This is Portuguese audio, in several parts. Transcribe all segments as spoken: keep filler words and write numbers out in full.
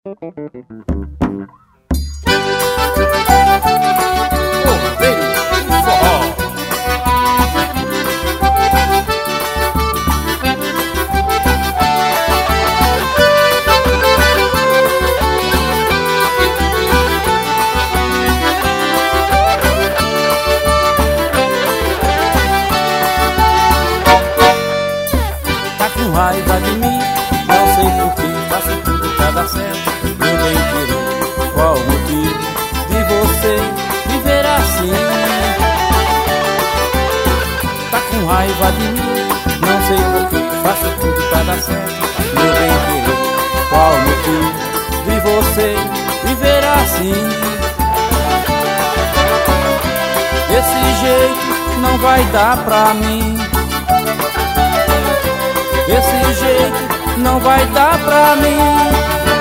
Tá com raiva de mim, não sei por que faço tudo pra dar certo. Meu bem querido, qual o motivo de você viver assim? Tá com raiva de mim, não sei por que faço tudo pra dar certo. Meu bem querido, qual o motivo de você viver assim? Desse jeito não vai dar pra mim. Desse jeito não vai dar pra mim.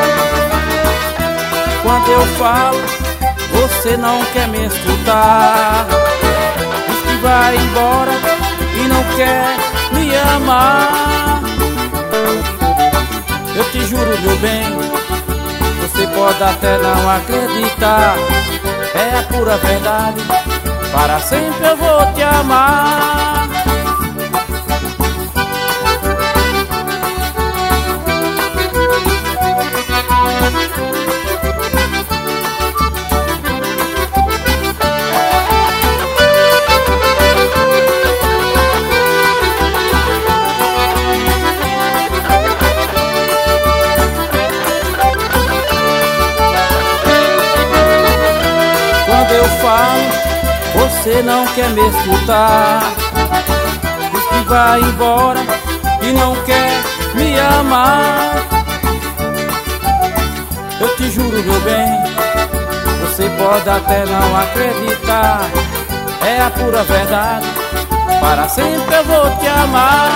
Quando eu falo, você não quer me escutar. Diz que vai embora e não quer me amar. Eu te juro, meu bem, você pode até não acreditar. É a pura verdade, para sempre eu vou te amar. Quando eu falo, você não quer me escutar. Diz que vai embora e não quer me amar. Eu te juro, meu bem, você pode até não acreditar. É a pura verdade, para sempre eu vou te amar.